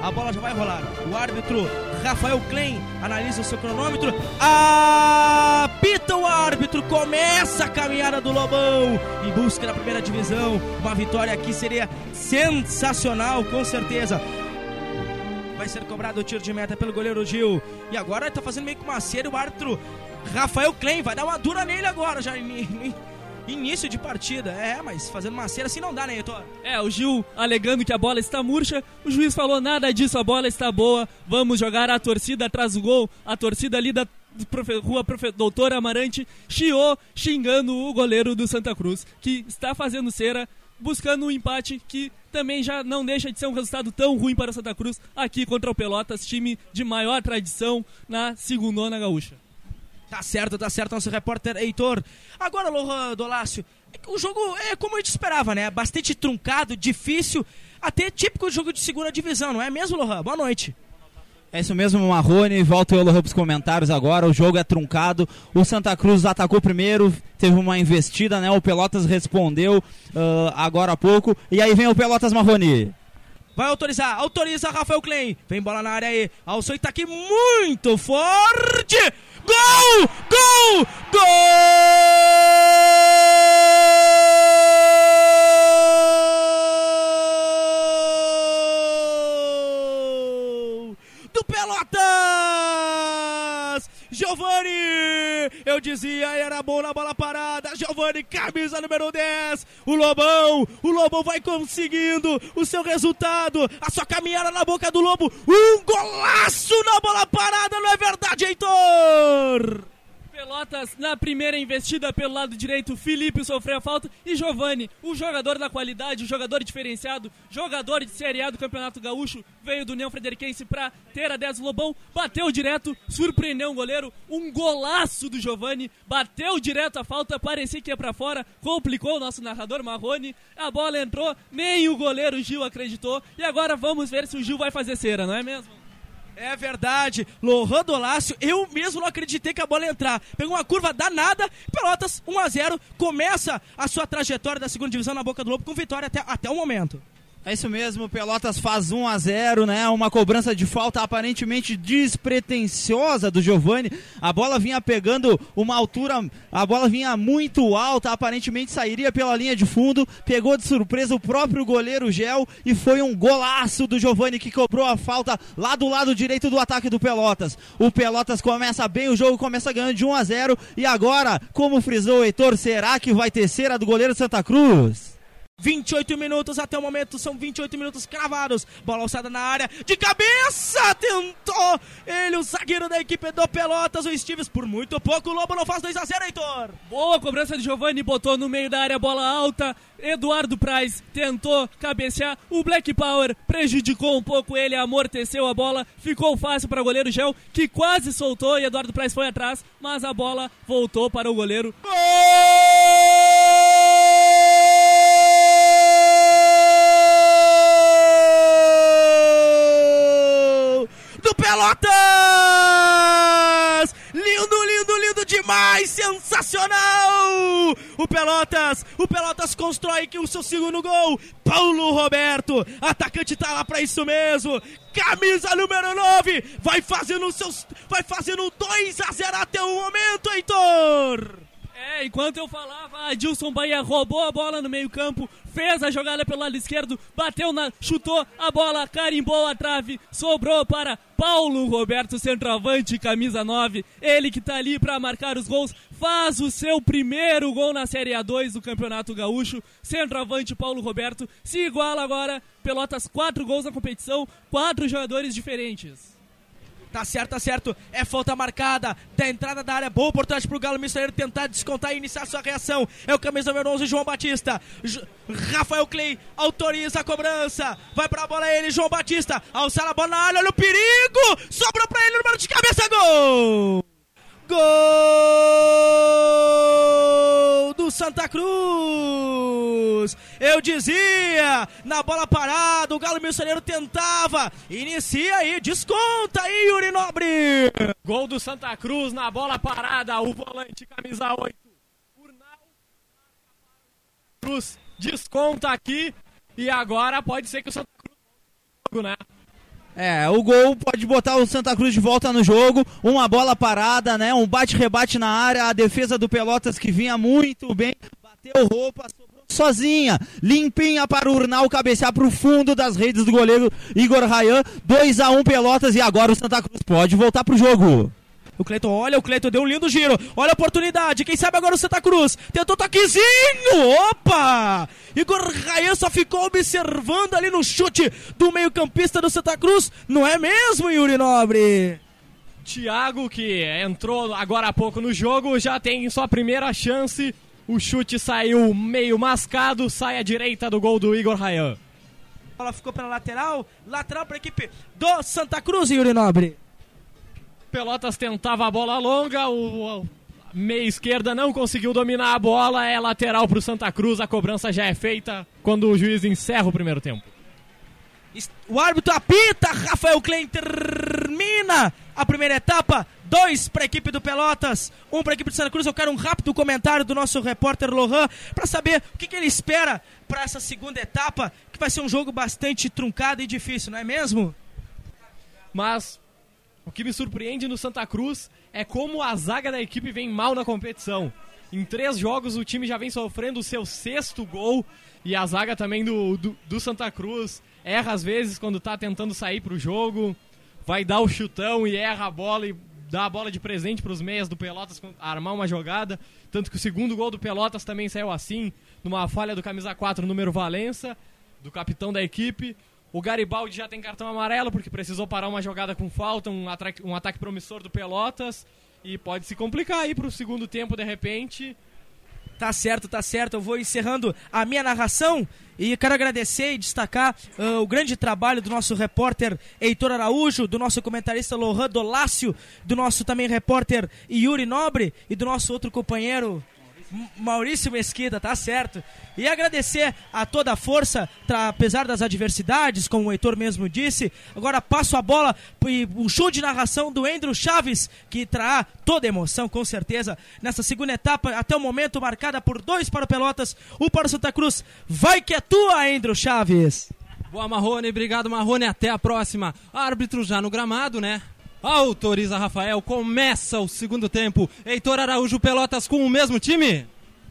a bola já vai rolar. O árbitro Rafael Klein analisa o seu cronômetro, apita o árbitro, começa a caminhada do Lobão em busca da primeira divisão. Uma vitória aqui seria sensacional, com certeza. Vai ser cobrado o tiro de meta pelo goleiro Gil. E agora ele tá fazendo meio que uma cera. O árbitro Rafael Klein vai dar uma dura nele agora, já início de partida. Mas fazendo uma cera assim não dá, né, Heitor? O Gil alegando que a bola está murcha. O juiz falou nada disso, a bola está boa. Vamos jogar. A torcida atrás do gol. A torcida ali da Rua Doutor Amarante chiou, xingando o goleiro do Santa Cruz, que está fazendo cera, buscando um empate que também já não deixa de ser um resultado tão ruim para o Santa Cruz aqui contra o Pelotas, time de maior tradição na segundona gaúcha. Tá certo, nosso repórter Heitor. Agora, Lohan Dolácio, o jogo é como a gente esperava, né? Bastante truncado, difícil, até típico jogo de segunda divisão, não é mesmo, Lohan? Boa noite. É isso mesmo, Marrone. Volta eu para os comentários agora. O jogo é truncado. O Santa Cruz atacou primeiro, teve uma investida, né? O Pelotas respondeu agora há pouco. E aí vem o Pelotas, Marrone. Vai autorizar, autoriza Rafael Klein. Vem bola na área aí. Alçou e tá aqui muito forte. Gol! Gol! Gol! Do Pelotas! Giovani! Eu dizia, era bom na bola parada. Giovani, camisa número 10. O Lobão vai conseguindo o seu resultado. A sua caminhada na boca do Lobo. Um golaço na bola parada, não é verdade, Heitor? Pelotas, na primeira investida pelo lado direito, Felipe sofreu a falta e Giovani, o jogador da qualidade, o jogador diferenciado, jogador de Série A do Campeonato Gaúcho, veio do União Frederiquense para ter a 10 do Lobão, bateu direto, surpreendeu o goleiro, um golaço do Giovani, bateu direto a falta, parecia que ia para fora, complicou o nosso narrador Marrone, a bola entrou, nem o goleiro Gil acreditou e agora vamos ver se o Gil vai fazer cera, não é mesmo? É verdade, Lohan Dolácio, eu mesmo não acreditei que a bola ia entrar. Pegou uma curva danada, Pelotas 1-0, começa a sua trajetória da segunda divisão na boca do Lobo com vitória até o momento. É isso mesmo, Pelotas faz 1-0, né? Uma cobrança de falta aparentemente despretensiosa do Giovani. A bola vinha pegando uma altura, a bola vinha muito alta, aparentemente sairia pela linha de fundo. Pegou de surpresa o próprio goleiro Gel e foi um golaço do Giovani que cobrou a falta lá do lado direito do ataque do Pelotas. O Pelotas começa bem o jogo, começa ganhando de 1-0 e agora, como frisou o Heitor, será que vai ter cera do goleiro Santa Cruz? 28 minutos até o momento, são 28 minutos cravados, bola alçada na área, de cabeça, tentou ele, o zagueiro da equipe do Pelotas, o Steves, por muito pouco, o Lobo não faz 2-0, Heitor. Boa cobrança de Giovani, botou no meio da área, bola alta, Eduardo Praz tentou cabecear, o Black Power prejudicou um pouco ele, amorteceu a bola, ficou fácil para o goleiro Gel, que quase soltou e Eduardo Praz foi atrás, mas a bola voltou para o goleiro. Gol! Do Pelotas! Lindo, lindo, lindo demais! Sensacional! O Pelotas constrói aqui o seu segundo gol. Paulo Roberto, atacante tá lá pra isso mesmo. Camisa número 9, vai fazendo 2-0 até o momento, Heitor! Enquanto eu falava, Adilson Bahia roubou a bola no meio campo, fez a jogada pelo lado esquerdo, chutou a bola, carimbou a trave, sobrou para Paulo Roberto, centroavante, camisa 9, ele que tá ali para marcar os gols, faz o seu primeiro gol na Série A2 do Campeonato Gaúcho, centroavante Paulo Roberto, se iguala agora, Pelotas 4 gols na competição, 4 jogadores diferentes. Tá certo, é falta marcada da entrada da área, boa oportunidade pro Galo Mistoneiro tentar descontar e iniciar sua reação, é o camisa número 11, João Batista, Rafael Klein autoriza a cobrança, vai pra bola ele, João Batista, alçar a bola na área, olha o perigo, sobrou pra ele, número de cabeça, gol! Gol do Santa Cruz! Eu dizia, na bola parada, o Galo Missioneiro tentava, inicia aí, desconta aí, Yuri Nobre! Gol do Santa Cruz na bola parada, o volante camisa 8, Cruz desconta aqui e agora pode ser que o Santa Cruz volte no jogo, né? O gol pode botar o Santa Cruz de volta no jogo, uma bola parada, né? Um bate-rebate na área, a defesa do Pelotas que vinha muito bem, bateu roupa, sobrou sozinha, limpinha para o Urnal cabecear para o fundo das redes do goleiro Igor Rayan, 2-1 Pelotas, e agora o Santa Cruz pode voltar pro jogo. O Cleiton deu um lindo giro, olha a oportunidade, quem sabe agora o Santa Cruz, tentou toquezinho, opa! Igor Rayan só ficou observando ali no chute do meio-campista do Santa Cruz, não é mesmo, Yuri Nobre? Thiago, que entrou agora há pouco no jogo, já tem sua primeira chance, o chute saiu meio mascado, sai à direita do gol do Igor Rayan. A bola ficou pela lateral para a equipe do Santa Cruz, Yuri Nobre. Pelotas tentava a bola longa, o meia esquerda não conseguiu dominar a bola, é lateral para o Santa Cruz, a cobrança já é feita quando o juiz encerra o primeiro tempo. O árbitro apita, Rafael Klein termina a primeira etapa, 2 para a equipe do Pelotas, 1 para a equipe do Santa Cruz. Eu quero um rápido comentário do nosso repórter Lohan para saber o que ele espera para essa segunda etapa, que vai ser um jogo bastante truncado e difícil, não é mesmo? Mas o que me surpreende no Santa Cruz é como a zaga da equipe vem mal na competição. Em 3 jogos o time já vem sofrendo o seu 6º gol e a zaga também do Santa Cruz erra às vezes quando tá tentando sair pro jogo, vai dar o chutão e erra a bola e dá a bola de presente pros meias do Pelotas armar uma jogada. Tanto que o 2º gol do Pelotas também saiu assim, numa falha do camisa 4, número Valença, do capitão da equipe. O Garibaldi já tem cartão amarelo porque precisou parar uma jogada com falta, um ataque promissor do Pelotas. E pode se complicar aí pro segundo tempo de repente. Tá certo. Eu vou encerrando a minha narração e quero agradecer e destacar o grande trabalho do nosso repórter Heitor Araújo, do nosso comentarista Lohan Dolácio, do nosso também repórter Yuri Nobre e do nosso outro companheiro Maurício Mesquita, tá certo. E agradecer a toda a força, apesar das adversidades, como o Heitor mesmo disse. Agora passo a bola e o show de narração do Andrew Chaves, que trará toda a emoção, com certeza, nessa segunda etapa, até o momento marcada por 2 para o Pelotas, 1 para o Santa Cruz. Vai que é tua, Andrew Chaves. Boa, Marrone, obrigado, Marrone, até a próxima. Árbitro já no gramado, né? Autoriza Rafael, começa o segundo tempo. Heitor Araújo, Pelotas com o mesmo time?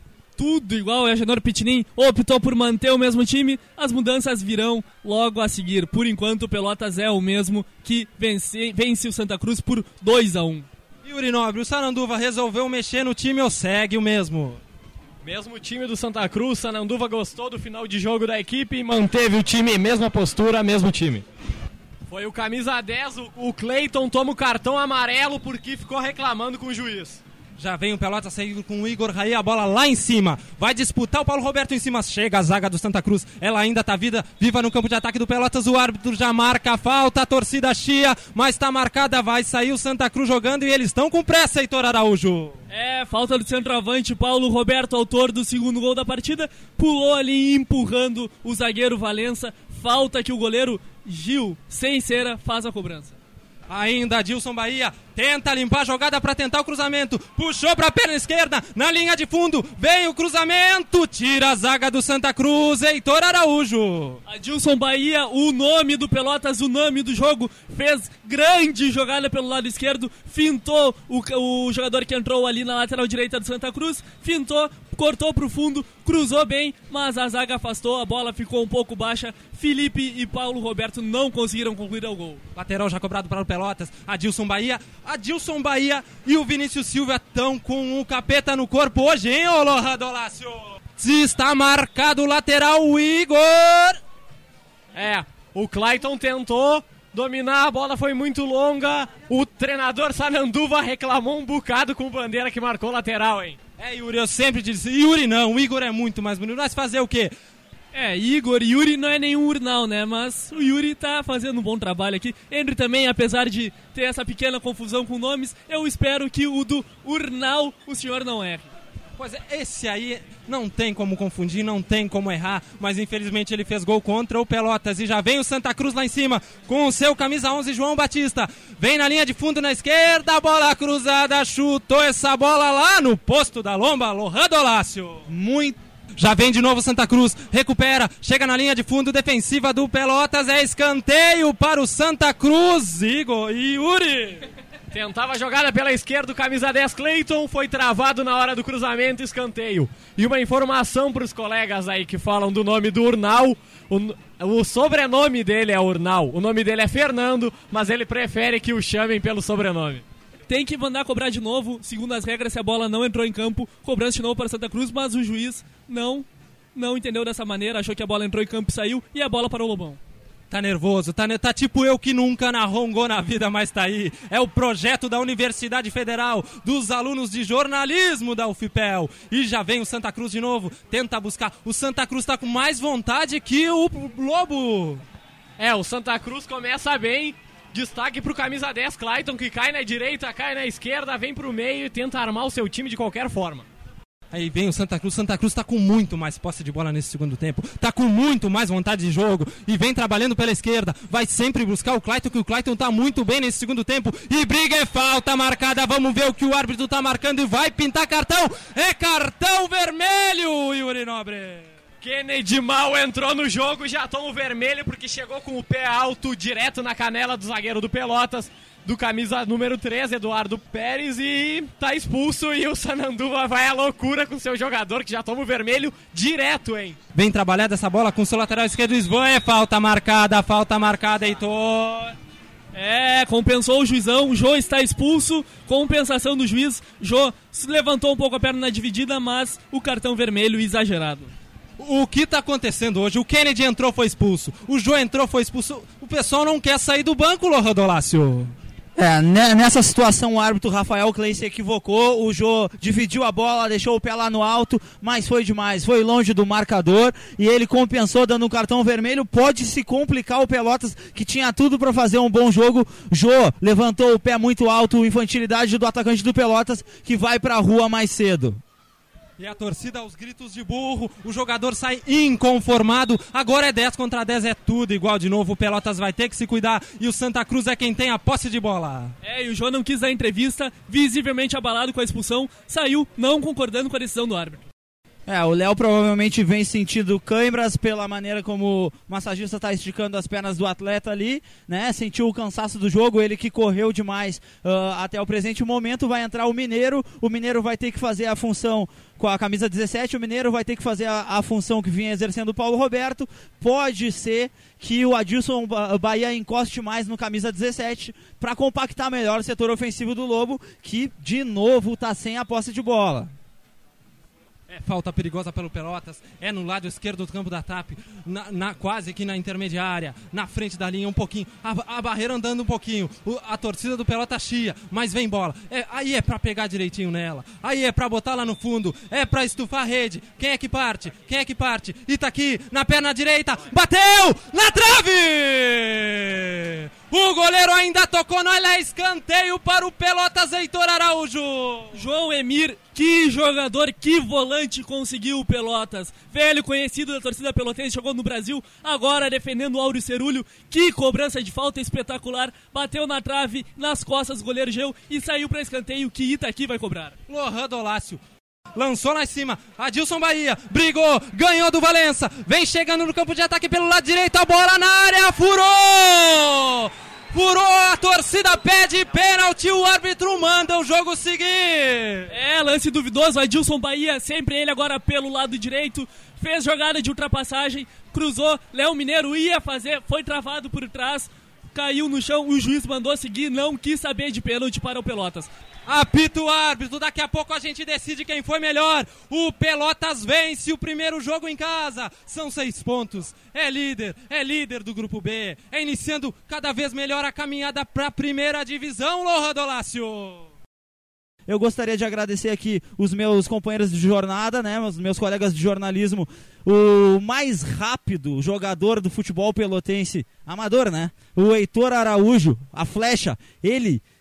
Tudo igual, o Agenor Pitinin optou por manter o mesmo time, as mudanças virão logo a seguir. Por enquanto o Pelotas é o mesmo que vence o Santa Cruz por 2-1. Yuri Nobre, o Sananduva resolveu mexer no time ou segue o mesmo? Mesmo time do Santa Cruz, Sananduva gostou do final de jogo da equipe e manteve o time, mesma postura, mesmo time. Foi o camisa 10, o Cleiton toma o cartão amarelo porque ficou reclamando com o juiz. Já vem o Pelotas saindo com o Igor Raí, a bola lá em cima. Vai disputar o Paulo Roberto em cima. Chega a zaga do Santa Cruz. Ela ainda tá viva no campo de ataque do Pelotas. O árbitro já marca a falta. A torcida chia, mas tá marcada. Vai sair o Santa Cruz jogando e eles estão com pressa, Heitor Araújo. Falta do centroavante. Paulo Roberto, autor do 2º gol da partida, pulou ali empurrando o zagueiro Valença. Falta que o goleiro Gil, sem cera, faz a cobrança. Ainda Adilson Bahia tenta limpar a jogada para tentar o cruzamento. Puxou para a perna esquerda, na linha de fundo. Vem o cruzamento, tira a zaga do Santa Cruz, Heitor Araújo. Adilson Bahia, o nome do Pelotas, o nome do jogo, fez grande jogada pelo lado esquerdo, fintou o jogador que entrou ali na lateral direita do Santa Cruz, fintou, cortou pro fundo, cruzou bem, mas a zaga afastou, a bola ficou um pouco baixa. Felipe e Paulo Roberto não conseguiram concluir o gol. Lateral já cobrado para o Pelotas. Adilson Bahia e o Vinícius Silva estão com o capeta no corpo hoje, hein, ô Lohan Dolácio? Está marcado o lateral, o Igor. O Cleiton tentou dominar, a bola foi muito longa. O treinador Sananduva reclamou um bocado com o Bandeira que marcou lateral, hein? Yuri, eu sempre disse, Yuri não, o Igor é muito mais bonito, mas fazer o quê? Yuri não é nenhum Urnal, né? Mas o Yuri tá fazendo um bom trabalho aqui. Henry também, apesar de ter essa pequena confusão com nomes, eu espero que o do Urnal o senhor não erre. Pois é, esse aí não tem como confundir, não tem como errar, mas infelizmente ele fez gol contra o Pelotas e já vem o Santa Cruz lá em cima com o seu camisa 11, João Batista. Vem na linha de fundo na esquerda, bola cruzada, chutou essa bola lá no posto da lomba, Lohan Dolácio. Muito Já vem de novo Santa Cruz, recupera, chega na linha de fundo defensiva do Pelotas, é escanteio para o Santa Cruz, Igor e Yuri. Tentava a jogada pela esquerda, o camisa 10 Cleiton, foi travado na hora do cruzamento, escanteio. E uma informação para os colegas aí que falam do nome do Urnal, o sobrenome dele é Urnal, o nome dele é Fernando, mas ele prefere que o chamem pelo sobrenome. Tem que mandar cobrar de novo, segundo as regras, se a bola não entrou em campo, cobrança de novo para Santa Cruz, mas o juiz não entendeu dessa maneira, achou que a bola entrou em campo e saiu, e a bola para o Lobão. Tá nervoso, tá tipo eu que nunca narrou um gol na vida, mas tá aí. É o projeto da Universidade Federal, dos alunos de jornalismo da UFPEL. E já vem o Santa Cruz de novo, tenta buscar. O Santa Cruz tá com mais vontade que o Lobo. O Santa Cruz começa bem. Destaque pro camisa 10 Clayton, que cai na direita, cai na esquerda, vem pro meio e tenta armar o seu time de qualquer forma. Aí vem o Santa Cruz tá com muito mais posse de bola nesse segundo tempo, tá com muito mais vontade de jogo e vem trabalhando pela esquerda, vai sempre buscar o Clayton, que o Clayton tá muito bem nesse segundo tempo e briga, é falta marcada, vamos ver o que o árbitro tá marcando e vai pintar cartão, é cartão vermelho, Yuri Nobre. Kennedy mal entrou no jogo, já toma o vermelho porque chegou com o pé alto direto na canela do zagueiro do Pelotas, do camisa número 13, Eduardo Pérez, e tá expulso e o Sananduva vai à loucura com seu jogador que já toma o vermelho direto, hein? Bem trabalhada essa bola com o seu lateral esquerdo, é falta marcada, Heitor. Compensou o juizão, o Jô está expulso, compensação do juiz, Jô levantou um pouco a perna na dividida, mas o cartão vermelho exagerado. O que tá acontecendo hoje? O Kennedy entrou, foi expulso. O Jô entrou, foi expulso. O pessoal não quer sair do banco, Rodolácio. Nessa situação o árbitro Rafael Klein se equivocou, o Jô dividiu a bola, deixou o pé lá no alto, mas foi demais, foi longe do marcador e ele compensou dando um cartão vermelho. Pode se complicar o Pelotas, que tinha tudo para fazer um bom jogo. Jô levantou o pé muito alto, infantilidade do atacante do Pelotas, que vai pra rua mais cedo. E a torcida aos gritos de burro, o jogador sai inconformado, agora é 10 contra 10, é tudo igual de novo, o Pelotas vai ter que se cuidar e o Santa Cruz é quem tem a posse de bola. E o João não quis dar entrevista, visivelmente abalado com a expulsão, saiu não concordando com a decisão do árbitro. O Léo provavelmente vem sentindo câimbras pela maneira como o massagista está esticando as pernas do atleta ali, né? Sentiu o cansaço do jogo, ele que correu demais até o presente momento. Vai entrar o Mineiro vai ter que fazer a função com a camisa 17, o Mineiro vai ter que fazer a função que vinha exercendo o Paulo Roberto. Pode ser que o Adilson Bahia encoste mais no camisa 17 para compactar melhor o setor ofensivo do Lobo, que de novo está sem a posse de bola. Falta perigosa pelo Pelotas, no lado esquerdo do campo da TAP, quase que na intermediária, na frente da linha um pouquinho, a barreira andando um pouquinho, a torcida do Pelotas chia, mas vem bola, aí é pra pegar direitinho nela, aí é pra botar lá no fundo, é pra estufar a rede, quem é que parte, e tá aqui, na perna direita, bateu, na trave! O goleiro ainda tocou, olha, escanteio para o Pelotas, Heitor Araújo. João Emir, que jogador, que volante conseguiu o Pelotas. Velho conhecido da torcida pelotense, jogou no Brasil, agora defendendo o Áureo Cerulho. Que cobrança de falta espetacular, bateu na trave, nas costas do goleiro Geu e saiu para escanteio que Itaqui vai cobrar. Lohan Dolácio lançou lá em cima, Adilson Bahia brigou, ganhou do Valença, vem chegando no campo de ataque pelo lado direito, a bola na área, furou, a torcida pede pênalti, o árbitro manda o jogo seguir. Lance duvidoso, Adilson Bahia, sempre ele agora pelo lado direito, fez jogada de ultrapassagem, cruzou, Léo Mineiro ia fazer, foi travado por trás, caiu no chão, o juiz mandou seguir, não quis saber de pênalti para o Pelotas. Apita o árbitro, daqui a pouco a gente decide quem foi melhor. O Pelotas vence o primeiro jogo em casa, são 6 pontos, é líder do grupo B, iniciando cada vez melhor a caminhada para a primeira divisão, Lohan Dolácio. Eu gostaria de agradecer aqui os meus companheiros de jornada, né, os meus colegas de jornalismo, o mais rápido jogador do futebol pelotense, amador, né, o Heitor Araújo, a flecha, ele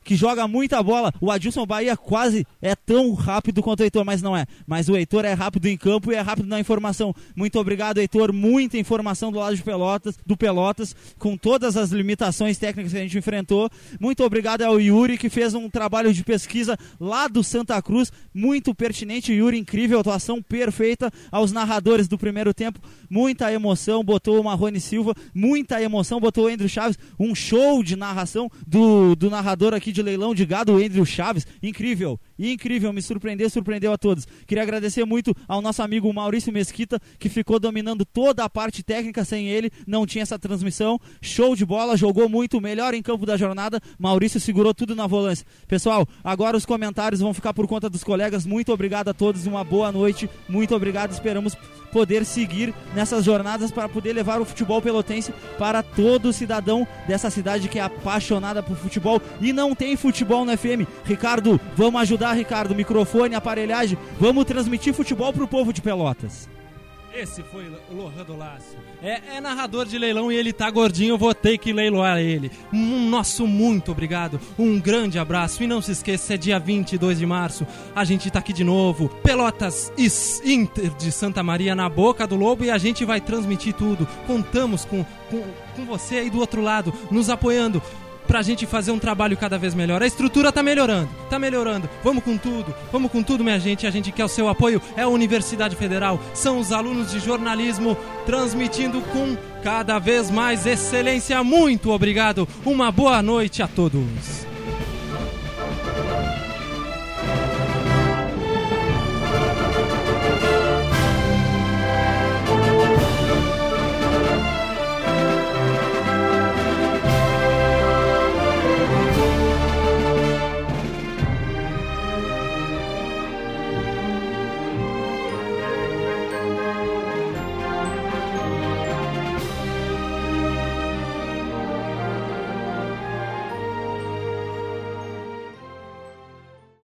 que joga muita bola. O Adilson Bahia quase é tão rápido quanto o Heitor, mas não é. Mas o Heitor é rápido em campo e é rápido na informação. Muito obrigado, Heitor. Muita informação do lado de Pelotas, com todas as limitações técnicas que a gente enfrentou. Muito obrigado ao Yuri, que fez um trabalho de pesquisa lá do Santa Cruz, muito pertinente. Yuri, incrível, atuação perfeita. Aos narradores do primeiro tempo, muita emoção, botou o Marrone Silva, muita emoção, botou o Andrew Chaves, um show de narração do narrador aqui de leilão de gado, o Andrew Chaves, incrível, me surpreendeu a todos. Queria agradecer muito ao nosso amigo Maurício Mesquita, que ficou dominando toda a parte técnica. Sem ele não tinha essa transmissão. Show de bola, jogou muito, melhor em campo da jornada. Maurício segurou tudo na volância. Pessoal, agora os comentários vão ficar por conta dos colegas. Muito obrigado a todos, uma boa noite, muito obrigado, esperamos poder seguir nessas jornadas para poder levar o futebol pelotense para todo cidadão dessa cidade que é apaixonada por futebol e não tem futebol no FM. Ricardo, vamos ajudar, Ricardo, microfone, aparelhagem, vamos transmitir futebol pro povo de Pelotas. Esse foi o Lohan do Lácio. É narrador de leilão e ele tá gordinho, eu vou ter que leiloar ele. Nosso muito obrigado, um grande abraço. E não se esqueça, é dia 22 de março, a gente tá aqui de novo. Pelotas Inter de Santa Maria na Boca do Lobo e a gente vai transmitir tudo. Contamos com você aí do outro lado, nos apoiando, pra gente fazer um trabalho cada vez melhor. A estrutura tá melhorando. Vamos com tudo, minha gente. A gente quer o seu apoio. É a Universidade Federal, são os alunos de jornalismo transmitindo com cada vez mais excelência. Muito obrigado. Uma boa noite a todos.